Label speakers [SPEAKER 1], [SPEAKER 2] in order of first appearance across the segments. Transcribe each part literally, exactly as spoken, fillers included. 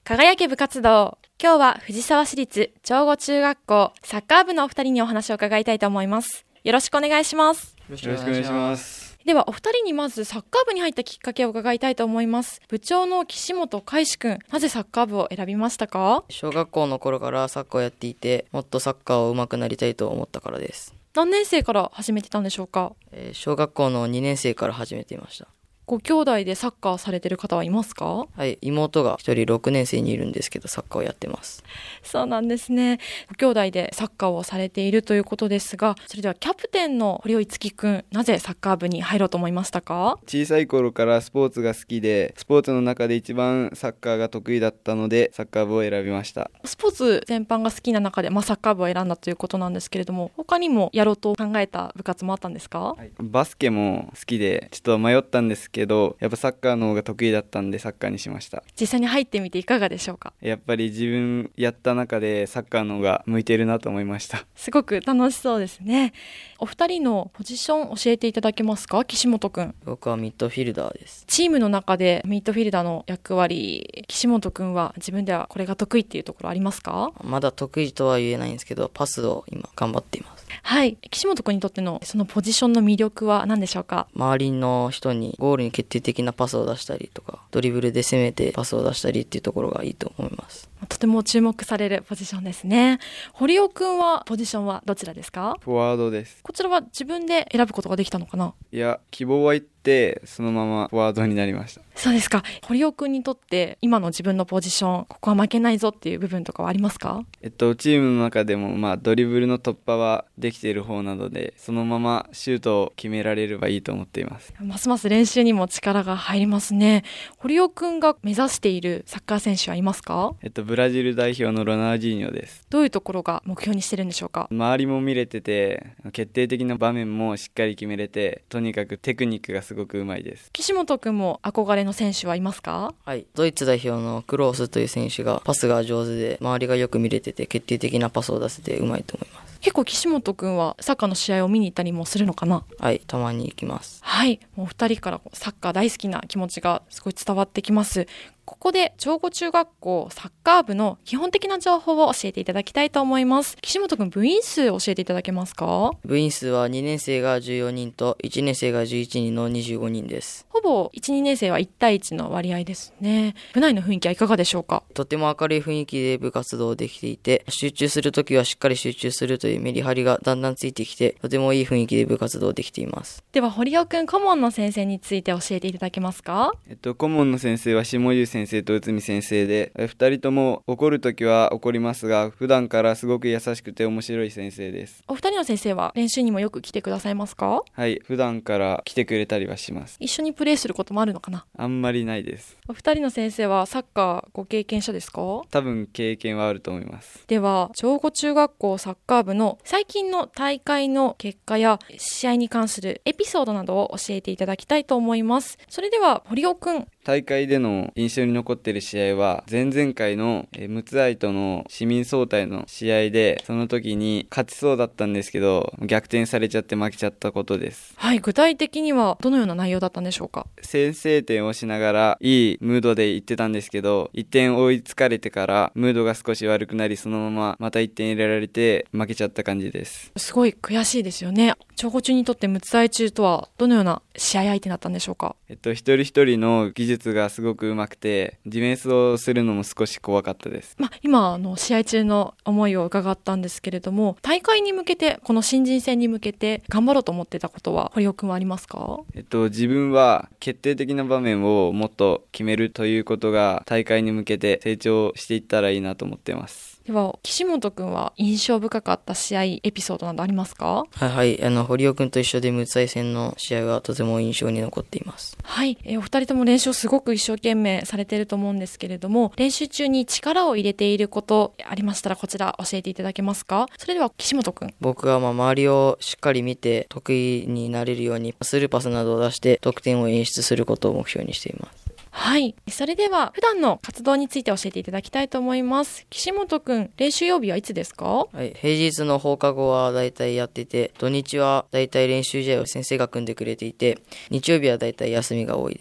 [SPEAKER 1] 輝け部活動。今日は藤沢市立長後中学校サッカー部のお二人にお話を伺いたいと思います。よろしくお願いします。
[SPEAKER 2] よろしくお願いします。
[SPEAKER 1] ではお二人にまずサッカー部に入ったきっかけを伺いたいと思います。部長の岸本海志くん、なぜサッカー部を選びましたか？
[SPEAKER 2] 小学校の頃からサッカーをやっていて、もっとサッカーを上手くなりたいと思ったからです。
[SPEAKER 1] 何年生から始めてたんでしょうか？
[SPEAKER 2] えー、小学校のにねん生から始めていました。
[SPEAKER 1] ご兄弟でサッカーされてる方はいますか？
[SPEAKER 2] はい、妹が一人ろくねん生にいるんですけど、サッカーをやってます。
[SPEAKER 1] そうなんですね。ご兄弟でサッカーをされているということですが、それではキャプテンの堀尾樹くん、なぜサッカー部に入ろうと思いましたか？
[SPEAKER 3] 小さい頃からスポーツが好きで、スポーツの中で一番サッカーが得意だったのでサッカー部を選びました。
[SPEAKER 1] スポーツ全般が好きな中で、まあ、サッカー部を選んだということなんですけれども、他にもやろうと考えた部活もあったんですか？
[SPEAKER 3] はい、バスケも好きでちょっと迷ったんですけど、やっぱサッカーの方が得意だったんでサッカーにしました。
[SPEAKER 1] 実際に入ってみていかがでしょうか？
[SPEAKER 3] やっぱり自分やった中でサッカーの方が向いているなと思いました。
[SPEAKER 1] すごく楽しそうですね。お二人のポジション教えていただけますか？岸本くん。
[SPEAKER 2] 僕はミッドフィルダーです。
[SPEAKER 1] チームの中でミッドフィルダーの役割、岸本くんは自分ではこれが得意っていうところありますか？
[SPEAKER 2] まだ得意とは言えないんですけど、パスを今頑張っています。
[SPEAKER 1] はい、岸本くんにとってのそのポジションの魅力は何でしょうか？
[SPEAKER 2] 周りの人にゴールに決定的なパスを出したりとか、ドリブルで攻めてパスを出したりっていうところがいいと思います。
[SPEAKER 1] とても注目されるポジションですね。堀尾くんはポジションはどちらですか？
[SPEAKER 3] フォワードです。
[SPEAKER 1] こちらは自分で選ぶことができたのかな？
[SPEAKER 3] いや、希望は言ってそのままフォワードになりました。
[SPEAKER 1] そうですか。堀尾くんにとって今の自分のポジション、ここは負けないぞっていう部分とかはありますか？
[SPEAKER 3] えっとチームの中でもまあドリブルの突破はできている方なので、そのままシュートを決められればいいと思っています。
[SPEAKER 1] ますます練習にも力が入りますね。堀尾くんが目指しているサッカー選手はいますか？
[SPEAKER 3] えっとブラジル代表のロナウジーニョです。
[SPEAKER 1] どういうところが目標にしてるんでしょうか？
[SPEAKER 3] 周りも見れてて、決定的な場面もしっかり決めれて、とにかくテクニックがすごくうまいです。
[SPEAKER 1] 岸本くんも憧れの選手はいますか？
[SPEAKER 2] はい、ドイツ代表のクロースという選手がパスが上手で、周りがよく見れてて決定的なパスを出せてうまいと思います。
[SPEAKER 1] 結構岸本くんはサッカーの試合を見に行ったりもするのかな？
[SPEAKER 2] はい、たまに行きます。
[SPEAKER 1] はい、もう二人からサッカー大好きな気持ちがすごい伝わってきます。ここで長後中学校サッカー部の基本的な情報を教えていただきたいと思います。岸本くん、部員数教えていただけますか？
[SPEAKER 2] 部員数はにねん生がじゅうよにんといちねん生がじゅういちにんのにじゅうごにんです。
[SPEAKER 1] ほぼいち、にねん生はいち対いちの割合ですね。部内の雰囲気はいかがでしょうか？
[SPEAKER 2] とても明るい雰囲気で部活動できていて、集中するときはしっかり集中するというメリハリがだんだんついてきて、とてもいい雰囲気で部活動できています。
[SPEAKER 1] では堀尾くん、顧問の先生について教えていただけますか？
[SPEAKER 3] えっと顧問の先生は下優先生と内海先生で、ふたりとも怒るときは怒りますが、普段からすごく優しくて面白い先生です。
[SPEAKER 1] お二人の先生は練習にもよく来てくださいますか？
[SPEAKER 3] はい、普段から来てくれたりはします。
[SPEAKER 1] 一緒にプレーすることもあるのかな？
[SPEAKER 3] あんまりないです。
[SPEAKER 1] お二人の先生はサッカーご経験者ですか？
[SPEAKER 3] 多分経験はあると思います。
[SPEAKER 1] では長後中学校サッカー部の最近の大会の結果や試合に関するエピソードなどを教えていただきたいと思います。それでは堀尾くん。
[SPEAKER 3] 大会での印象に残っている試合は、前々回の陸奥愛との市民総体の試合で、その時に勝ちそうだったんですけど、逆転されちゃって負けちゃったことです。
[SPEAKER 1] はい、具体的にはどのような内容だったんでしょうか？
[SPEAKER 3] 先制点をしながらいいムードで行ってたんですけど、いってん追いつかれてからムードが少し悪くなり、そのまままたいってん入れられて負けちゃった感じです。
[SPEAKER 1] すごい悔しいですよね。長後中にとって陸奥愛中とはどのような試合相手だったんでしょうか？
[SPEAKER 3] えっと、一人一人の技術がすごく上手くて、ディフェンスをするのも少し怖かったです。
[SPEAKER 1] まあ、今あの試合中の思いを伺ったんですけれども、大会に向けて、この新人戦に向けて頑張ろうと思ってたことは堀尾くんはありますか？
[SPEAKER 3] えっと、自分は決定的な場面をもっと決めるということが大会に向けて成長していったらいいなと思っています。
[SPEAKER 1] では岸本くんは印象深かった試合エピソードなどありますか？
[SPEAKER 2] はいはい、あの堀尾くんと一緒で陸奥愛戦の試合はとても印象に残っています。
[SPEAKER 1] はい、えー、お二人とも練習をすごく一生懸命されていると思うんですけれども、練習中に力を入れていることありましたらこちら教えていただけますか？それでは岸本くん。
[SPEAKER 2] 僕はまあ周りをしっかり見て得意になれるようにスルーパスなどを出して得点を演出することを目標にしています。
[SPEAKER 1] はい。それでは普段の活動について教えていただきたいと思います。岸本くん、練習曜日はいつですか？
[SPEAKER 2] はい。平日の放課後はだいたいやってて、土日はだいたい練習試合を先生が組んでくれていて、日曜日はだいたい休みが多いです。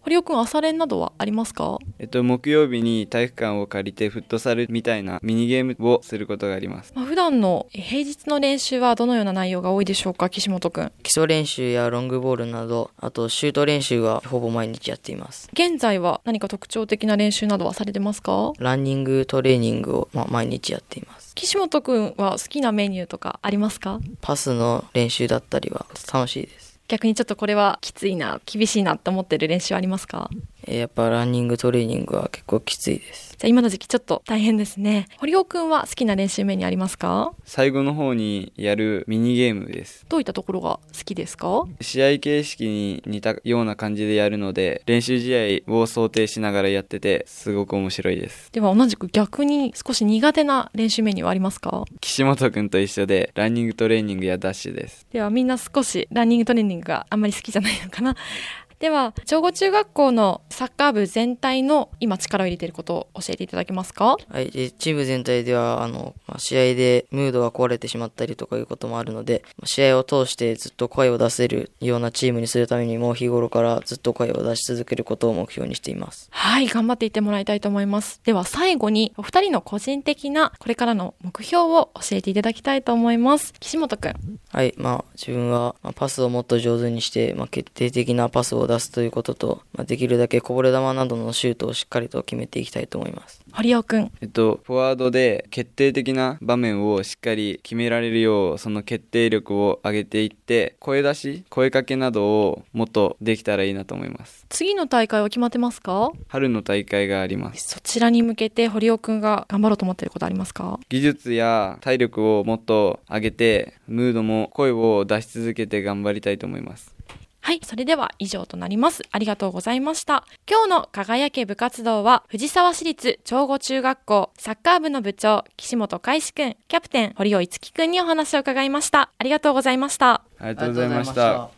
[SPEAKER 1] 堀尾くん、朝練などはありますか？
[SPEAKER 3] えっと、木曜日に体育館を借りてフットサルみたいなミニゲームをすることがあります。
[SPEAKER 1] まあ、普段の平日の練習はどのような内容が多いでしょうか、岸本くん。
[SPEAKER 2] 基礎練習やロングボールなど、あとシュート練習はほぼ毎日やっています。
[SPEAKER 1] 現在は何か特徴的な練習などはされてますか？
[SPEAKER 2] ランニングトレーニングを、まあ、毎日やっています。
[SPEAKER 1] 岸本くんは好きなメニューとかありますか？
[SPEAKER 2] パスの練習だったりは楽しいです。
[SPEAKER 1] 逆にちょっとこれはきついな、厳しいなって思ってる練習ありますか？
[SPEAKER 2] やっぱランニングトレーニングは結構きついです。
[SPEAKER 1] じゃあ今の時期ちょっと大変ですね。堀尾くんは好きな練習メニューありますか？
[SPEAKER 3] 最後の方にやるミニゲームです。
[SPEAKER 1] どういったところが好きですか？
[SPEAKER 3] 試合形式に似たような感じでやるので、練習試合を想定しながらやっててすごく面白いです。
[SPEAKER 1] では同じく逆に少し苦手な練習メニューはありますか？
[SPEAKER 3] 岸本くんと一緒でランニングトレーニングやダッシュです。
[SPEAKER 1] ではみんな少しランニングトレーニングがあんまり好きじゃないのかな。では長後中学校のサッカー部全体の今力を入れていることを教えていただけますか？
[SPEAKER 2] はい、チーム全体ではあの、まあ、試合でムードが壊れてしまったりとかいうこともあるので、試合を通してずっと声を出せるようなチームにするためにも日頃からずっと声を出し続けることを目標にしています。
[SPEAKER 1] はい、頑張っていってもらいたいと思います。では最後にお二人の個人的なこれからの目標を教えていただきたいと思います。岸本くん。
[SPEAKER 2] はい、まあ自分はパスをもっと上手にして、まあ、決定的なパスを出すということと、まあ、できるだけこぼれ球などのシュートをしっかりと決めていきたいと思います。
[SPEAKER 1] 堀尾くん。
[SPEAKER 3] えっと、フォワードで決定的な場面をしっかり決められるよう、その決定力を上げていって、声出し、声かけなどをもっとできたらいいなと思います。
[SPEAKER 1] 次の大会は決まってますか？
[SPEAKER 3] 春の大会があります。
[SPEAKER 1] そちらに向けて堀尾くんが頑張ろうと思っていることありますか？
[SPEAKER 3] 技術や体力をもっと上げて、ムードも声を出し続けて頑張りたいと思います。
[SPEAKER 1] はい、それでは以上となります。ありがとうございました。今日の輝け部活動は藤沢市立長後中学校サッカー部の部長岸本海志くん、キャプテン堀尾樹くんにお話を伺いました。ありがとうございました。
[SPEAKER 3] ありがとうございました。